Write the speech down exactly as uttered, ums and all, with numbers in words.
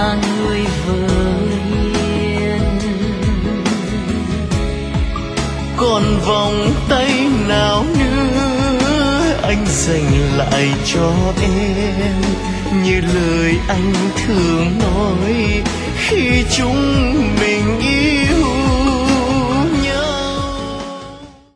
là người vợ hiền. Còn vòng tay nào nữa anh dành lại cho em, như lời anh thường nói khi chúng